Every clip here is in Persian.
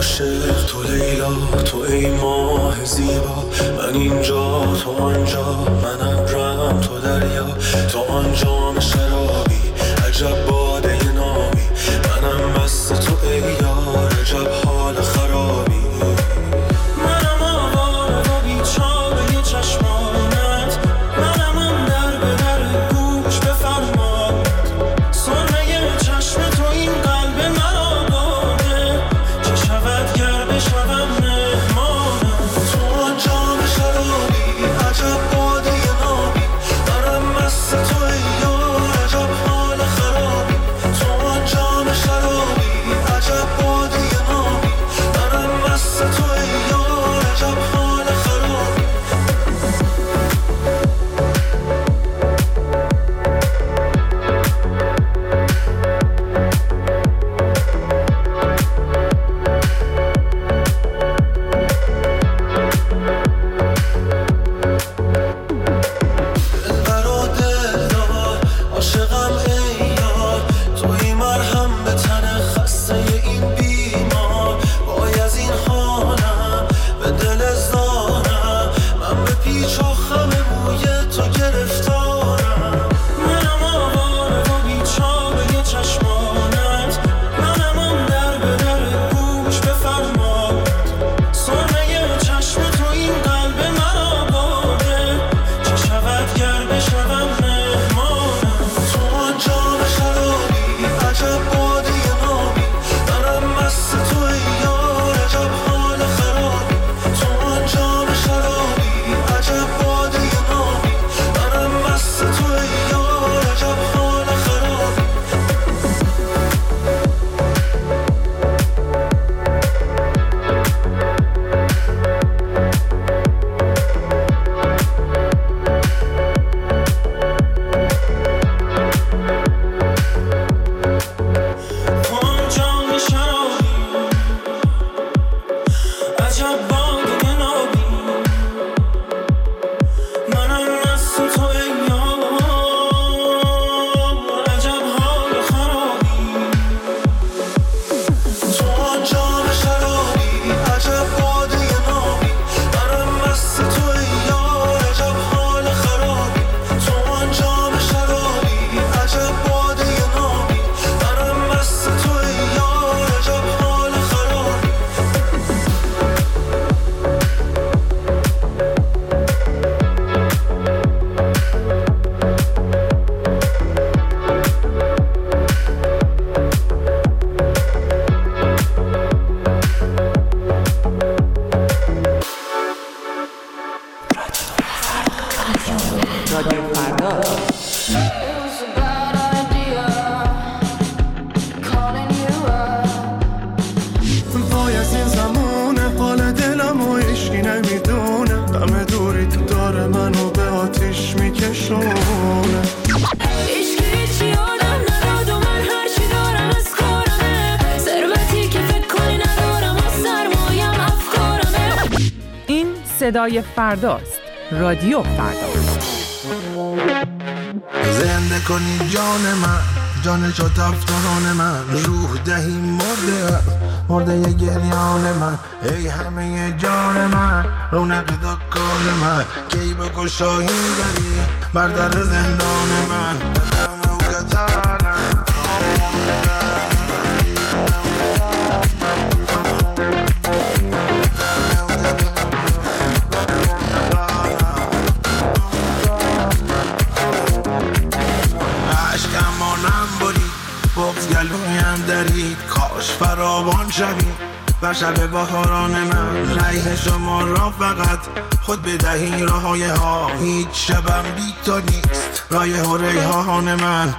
عاشق تو لیلا، تو ای ماه زیبا، من اینجا تو آنجا، من ابرم تو دریا، تو آن جام شرابی عجب باده نابی، منم مست تو ای یار عجب حال خرابی. منم آواره و بیچاره چشمانت، منم اون در به در گوش بفرماد، سرمه چشم تو این قلب مرا باده، چه شود گر بشوم مهمانم. تو آن جام شرابی عجب باده نابی، منم مست تو ای یار عجب حال خرابی. تو آن جام شرابی عجب باده نابی، منم مست تو ای یار عجب حال خرابی. دلبر و دلدار عاشقم ای یار، توی مرهم به تن خسته این بیمار. وای از این حالم به دل زارم، من به پیچ و خم موی تو گرفتارم. منم آواره و بیچاره چشمانت، منم اون در به در گوش بفرماد، سرمه چشم تو این قلب مرا باده، چه شود گر بشوم مهمانم. تو آن جام شرابی عجب باده نابی، منم مست تو ای یار عجب حال خرابی. تو آن جام شرابی عجب باده نابی، منم مست تو ای یار عجب حال خرابی. تو آن جام شرابی عجب باده نابی، منم مست تو ای یار عجب حال خرابی. تو آن جام شرابی عجب باده نابی، منم مست تو ای یار عجب حال خرابی. تو آن جام شرابی عجب باده نابی، منم مست تو ای یار عجب حال خرابی. رادیو فردا. وای از این زمونه، حال دلم و عشقی نمیدونه، غم دوری تو داره منو به آتیش میکشونه. عشق هیچی آدم نداد و من هرچی دارم از کارمه، ثروتی که فکر کنی ندارم و سرمایم افکارمه. این صدای فرداست. رادیو فردا. زنده کنی جان من، جان چو تفتان من، روح دهی مرده گریان من، ای همه جان من، رونق دکان من، کی بکن شاهین داری بر در زندان من. بغض گلویم درید، کاش فراوان شوید و شب بهاران من. ریح شما را فقط خود بدهی راهای ها، هیچ شبم بی تو نیست رایح و ریحان من.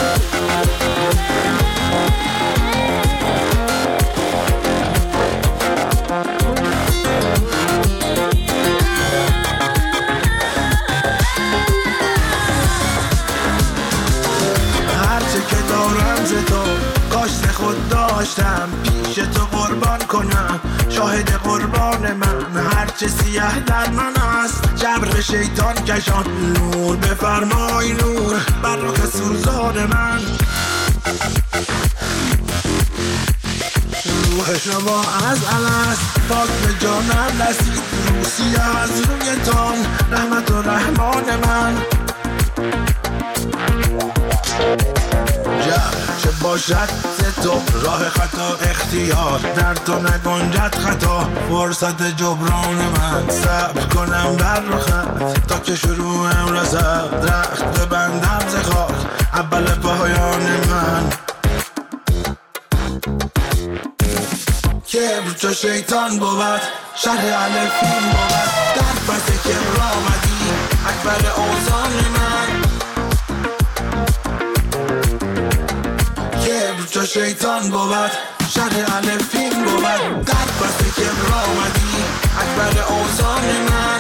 هرچه که دارم ز تو کاشت خود داشتم، پیش تو قربان کنم شاهد قربان من. هرچه سیاه در من است جبر شیطان کشان، نور بفرمای نور بر رخ سوزان من. روح شما از الست پاک به جانم رسید روسیه از رویتان رحمت و رحمان من چه باشد تو راه خطا اختیار در تو نگنجد خطا فرصت جبران من صبر کنم بر رخت تا که شروعم رسد درخت ببندم ز خاک اول پایان من کبر چو شیطان بود شرح الفین بود در پس کبر آمدی اکبر اوزان من کبر چو شیطان بود شرح الفین بود در پس کبر آمدی اکبر اوزان من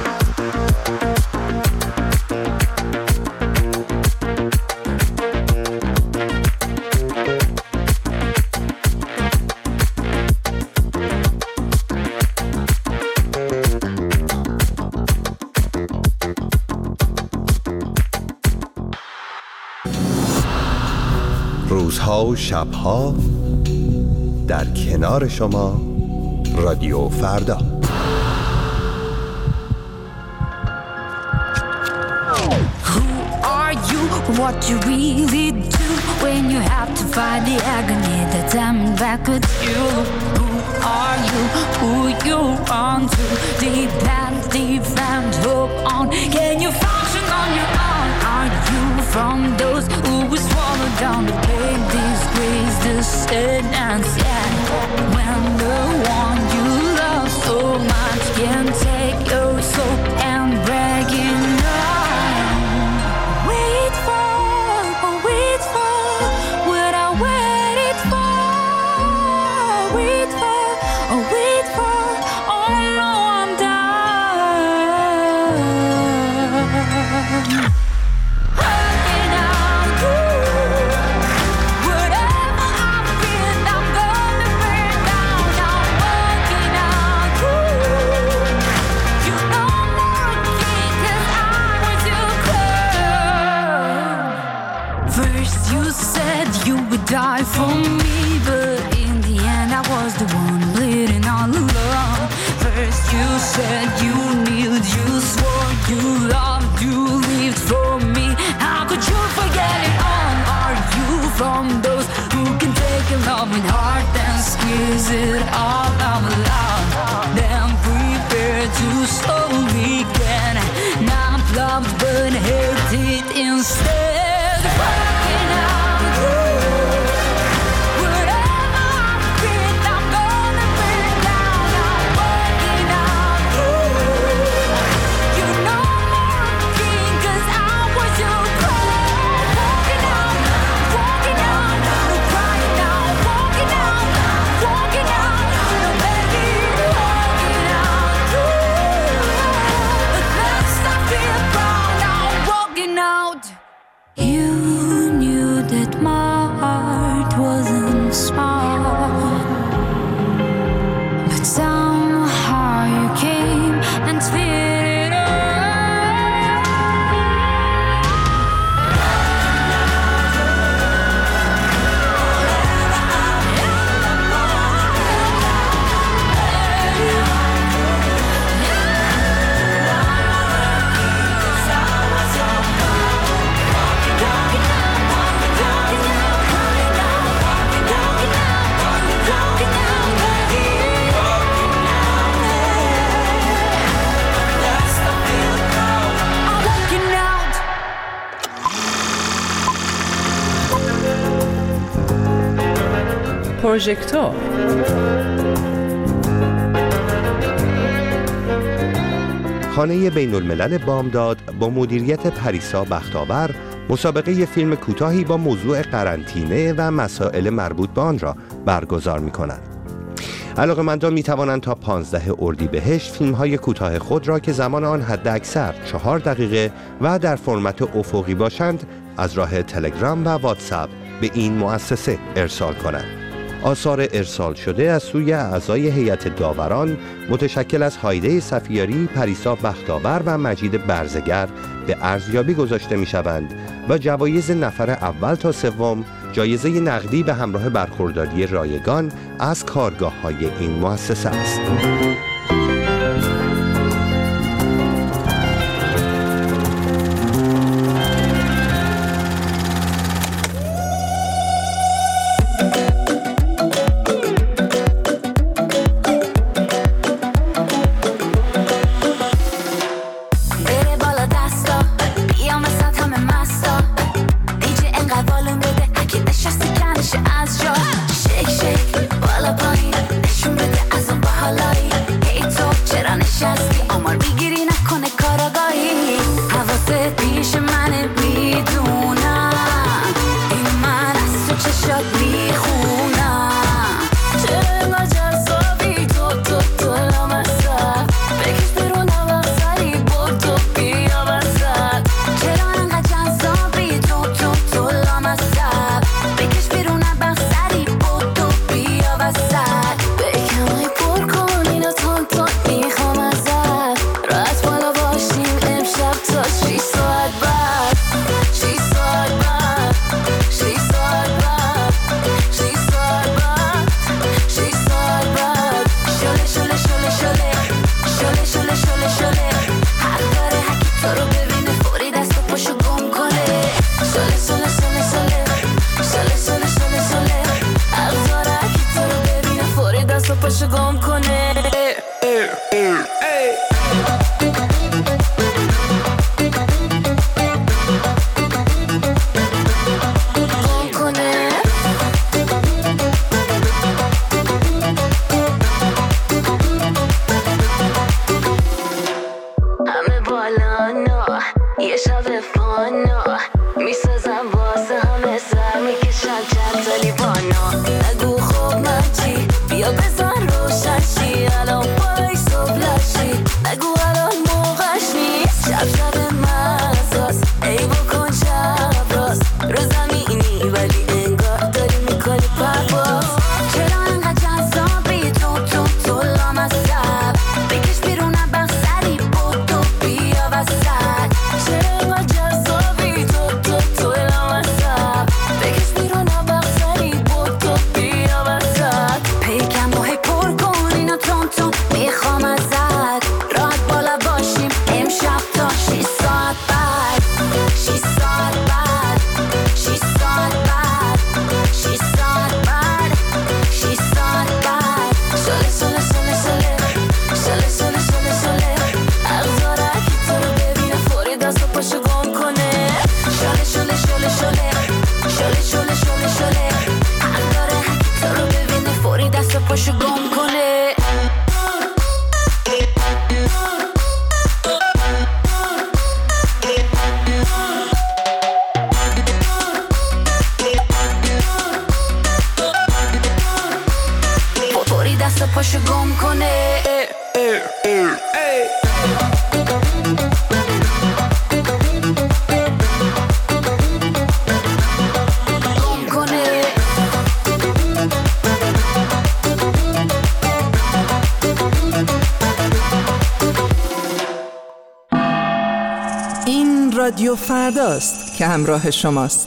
روزها و شبها در کنار شما رادیو فردا. Who are you? What you really do when you have to fight the agony that's coming back with you? Who are you? Who you on to? Deep and deep and hope on. Can you function on your own? Are you from those who will swallow down the pain, disgrace, the sentence? Yeah, when the one you love so much can take your soul and break it down. Wait for what I waited for. Wait for, oh no, I'm done. Working out good. Whatever I feel, I'm gonna burn down. I'm working out good. You know more king 'cause I was your girl. First you said you would die for me, but in the end I was the one bleeding all alone. First you said you kneeled, you swore you loved, you lived for me. How could you forget it all? Are you from those who can take a loving heart and squeeze it all out loud? Then prepare to slowly get not loved but hated instead. Working out good. Whatever I feel, I'm gonna burn down. I'm working out good. You know more king 'cause I was your girl. Walking out, no crying out. Walking out, no begging. Walking out good. At last I feel proud. I'm walking out. You knew that my heart wasn't smart, but somehow you came and fit it up. پروژکتور خانه بین الملل بامداد با مدیریت پریسا بختاور مسابقه فیلم کوتاهی با موضوع قرنطینه و مسائل مربوط به آن را برگزار می‌کند. علاقه‌مندان می‌توانند تا 15 اردیبهشت فیلم‌های کوتاه خود را که زمان آن حداکثر 4 دقیقه و در فرمت افقی باشند از راه تلگرام و واتساپ به این مؤسسه ارسال کنند. آثار ارسال شده از سوی اعضای هیئت داوران متشکل از هایده صفیاری، پریسا بختاور و مجید برزگر به ارزیابی گذاشته می‌شوند و جوایز نفر اول تا سوم جایزه نقدی به همراه برخورداری رایگان از کارگاه‌های این مؤسسه است. رادیو فرداست که همراه شماست.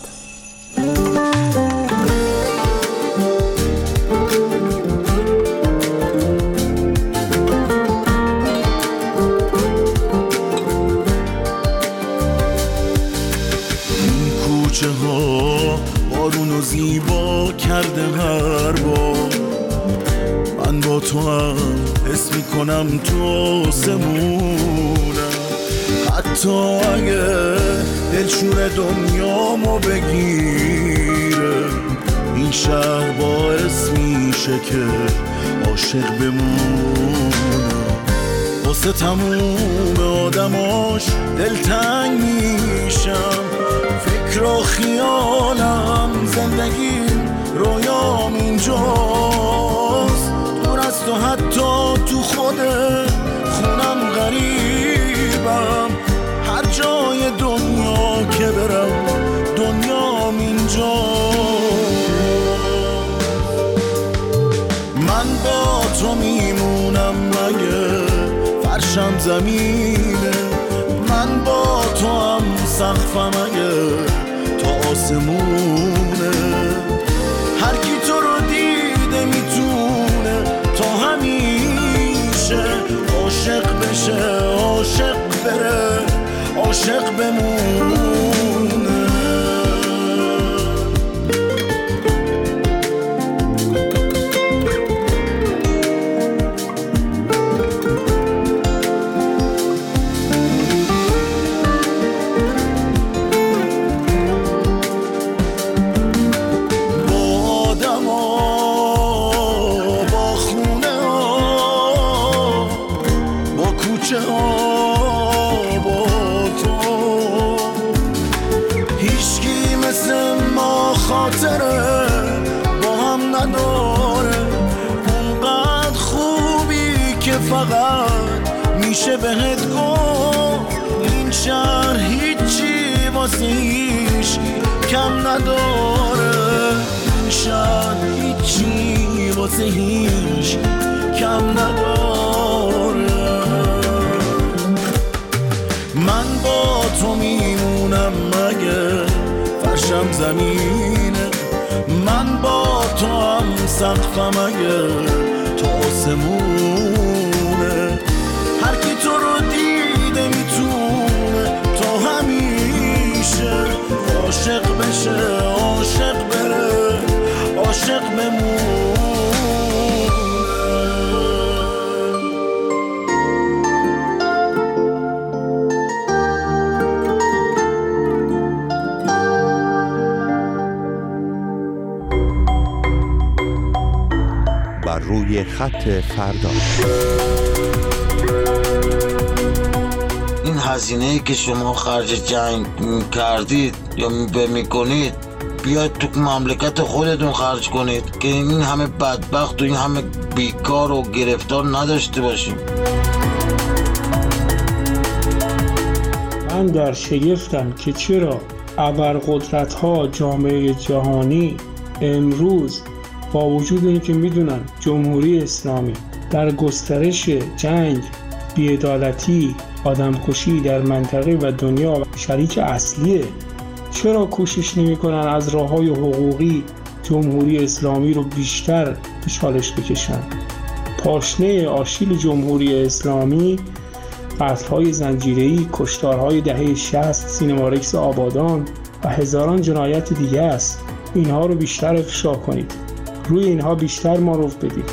این کوچه ها بارونو زیبا کرده هر بار، من با تو هم حس میکنم تو آسمونم، حتی اگه دلشور دنیامو بگیره، این شهر باعث میشه که عاشق بمونم. واسه تموم آدماش دلتنگ میشم، فکر و خیالم زندگیم رویام اینجاست، دور از تو حتی تو خود خونم غریبم، هر جای دنیا که برم دنیام اینجاست. من با تو میمونم مگه فرشم زمینه، من با تو هم سقفم اگه تا آسمونه. بمونه. فقط میشه بهت گفت این شهر هیچی واسه هیچ کم نداره، این شهر هیچی واسه هیچ کم نداره. من با تو میمونم مگه فرشم زمینه، من با تو هم سقفم اگه تو آسمونه. هر کی تو رو دیده میتونه تو همیشه عاشق بشه، عاشق بره، عاشق بمونه. بر روی خط فردا. این هزینه‌ای که شما خرج جنگ کردید یا میکنید بیاید تو مملکت خودتون خرج کنید که این همه بدبخت و این همه بیکار و گرفتار نداشته باشیم. من در شگفتم که چرا ابرقدرت‌ها جامعه جهانی امروز با وجود اینکه میدونن جمهوری اسلامی در گسترش جنگ، بی‌عدالتی، آدمکشی در منطقه و دنیا شریک اصلیه، چرا کوشش نمی‌کنن از راه‌های حقوقی جمهوری اسلامی رو بیشتر به چالش بکشن؟ پاشنه آشیل جمهوری اسلامی قتل‌های زنجیره‌ای، کشتارهای دهه 60، سینمارکس آبادان و هزاران جنایت دیگه است. اینها رو بیشتر افشا کنید، روی اینها بیشتر معروف بدید.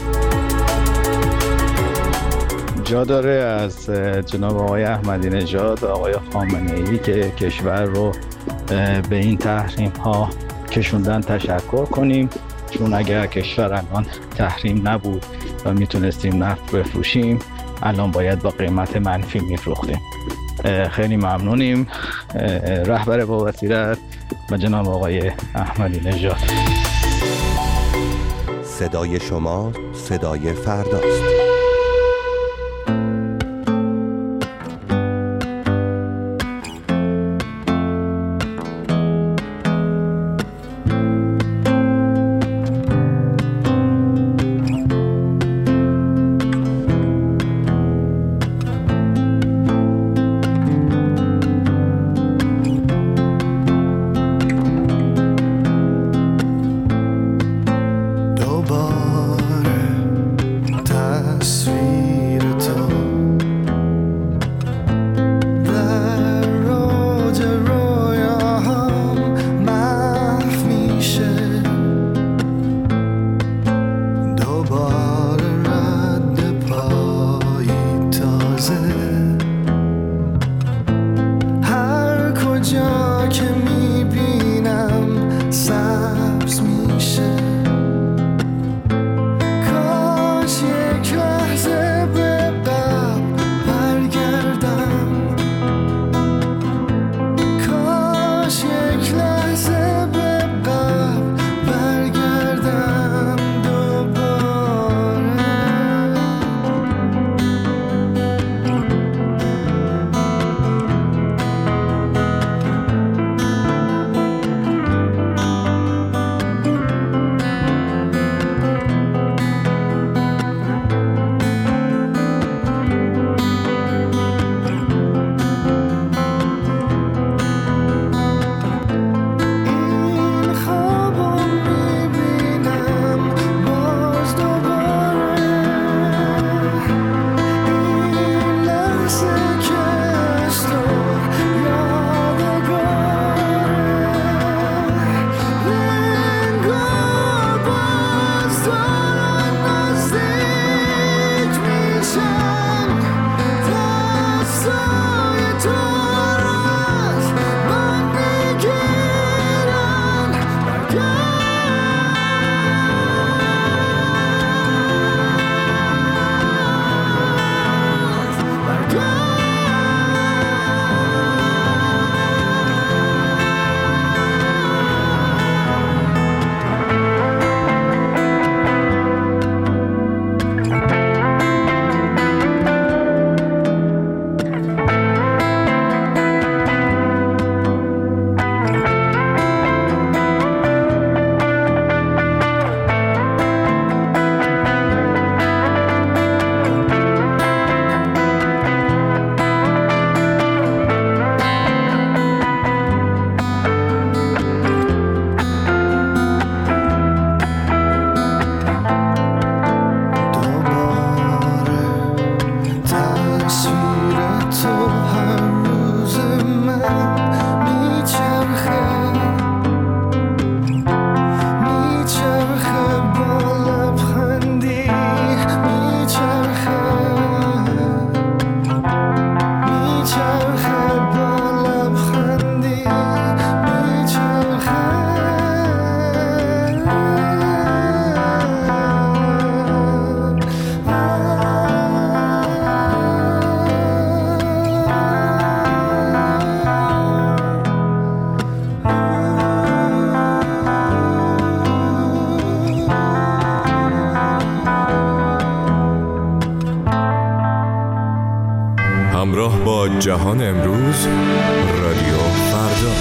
جا داره از جناب آقای احمدی نژاد و آقای خامنه‌ای که کشور رو به این تحریم ها کشوندن تشکر کنیم، چون اگر کشور الان تحریم نبود و میتونستیم نفت بفروشیم الان باید با قیمت منفی میفروختیم. خیلی ممنونیم رهبر با بصیرت و جناب آقای احمدی نژاد. صدای شما صدای فرداست. با جهان امروز، رادیو فردا.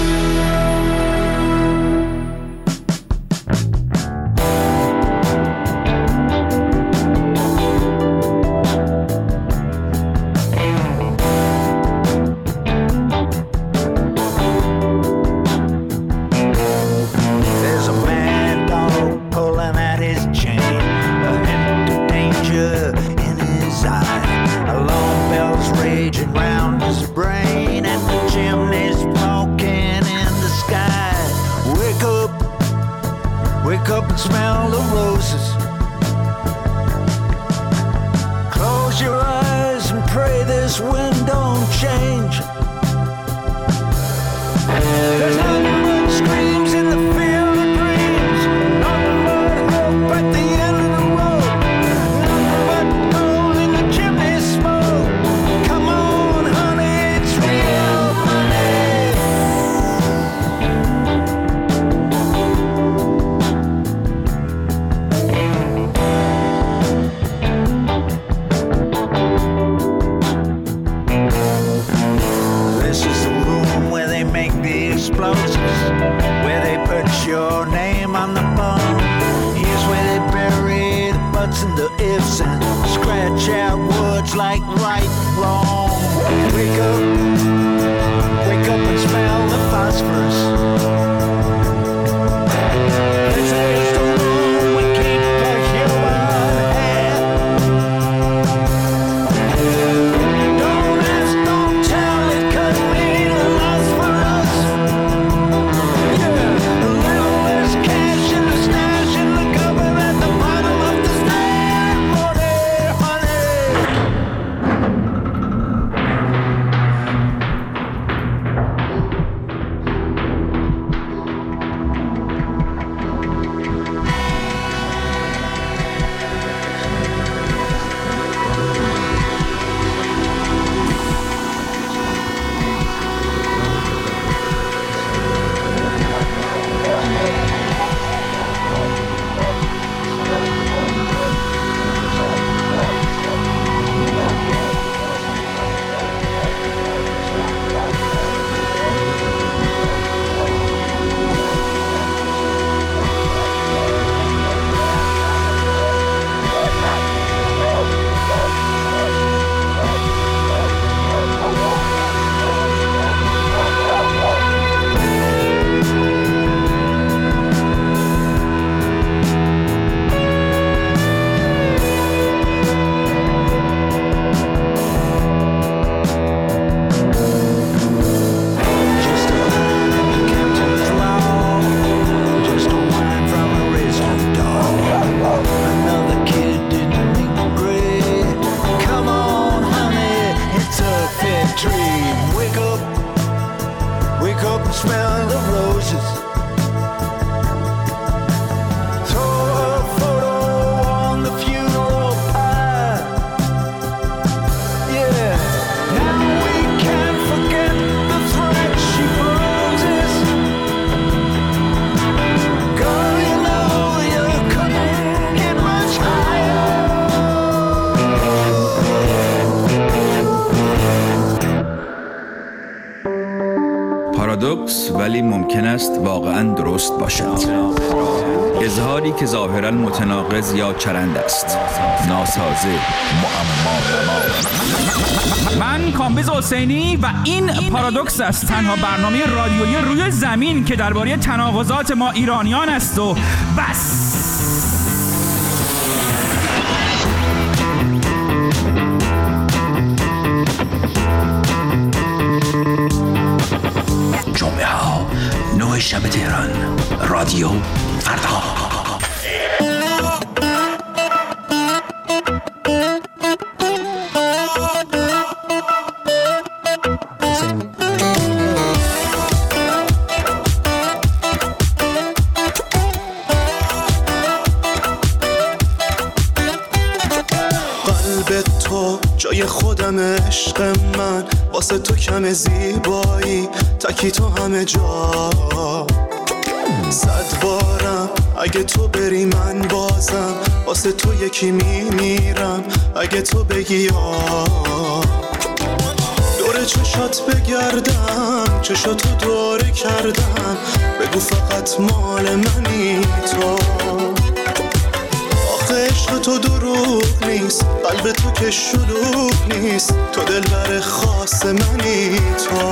پارادوکس ولی ممکن است واقعاً درست باشد. اظهاری که ظاهراً متناقض یا چرند است. ناسازه، معما. من کامبیز حسینی و این پارادوکس است، تنها برنامه رادیویی روی زمین که درباره تناقضات ما ایرانیان است و بس. جمعه ها 9 شب تهران، رادیو فردا. قلب تو جای خودم، عشق من واسه تو کم زیبایی، تکی تو همه جا. 100 بارم اگه تو بری من بازم واسه تو یکی میمیرم، اگه تو بگی یا چشات بگردم، چشاتو دوره کردم، بگو فقط مال منی تو. آخه عشق تو دروغ نیست، قلب تو که شلوغ نیست، تو دلبر خاص منی تو.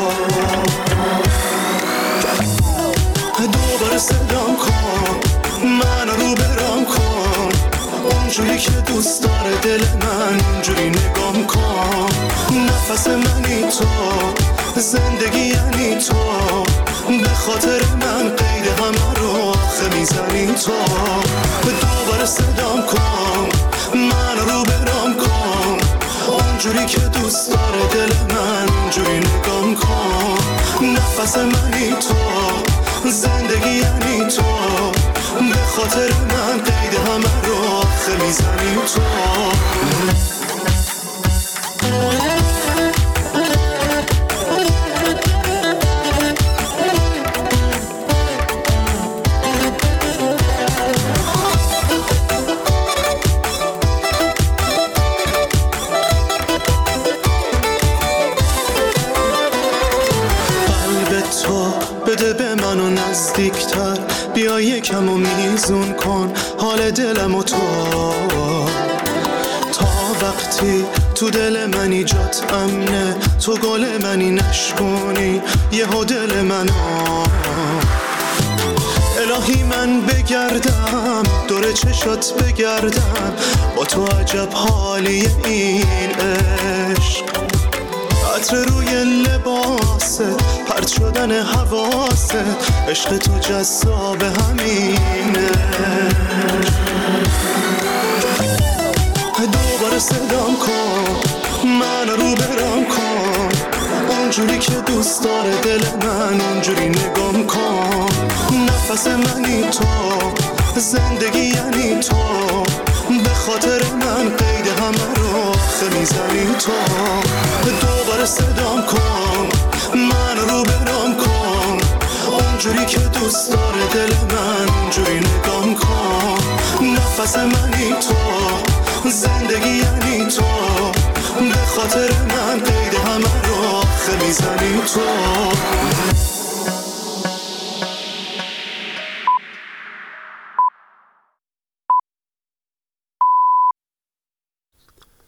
دوباره صدام کن، منو رو برام کن، اونجوری که دوست داره دل من، اونجوری نگام کن. نفس منی تو، زندگی یعنی تو، به خاطر من قید همه رو آخه میزنی تو. دوباره صدام کن، منو رو برام کن، اونجوری که دوست داره دل من، اونجوری نگام کن. نفس منی تو، زندگی یعنی تو، به خاطر من قید همه رو آخه میزنی تو. بده به منو نزدیکتر، بیا یکم و میزون کن حال دلم و تو. تا وقتی تو دل منی جات امنه، تو گل منی نشکنی یهو دل منو. الهی من بگردم دور چشات بگردم، با تو عجب حالی این عشق. عطر روی لباسه، پرت شدن حواسه، عشق تو جذاب همینه. دوباره صدام کن، من رو برام کن، اونجوری که دوست داره دل من، اونجوری نگام کن. نفس منی تو، زندگی یعنی تو، به خاطر من قید همه رو آخه میزنی تو. دوباره صدام کن، من رو برام کن، اونجوری که دوست داره دل من، اونجوری نگام کن. نفس منی تو، زندگی یعنی تو، به خاطر من قید همه رو آخه میزنی تو.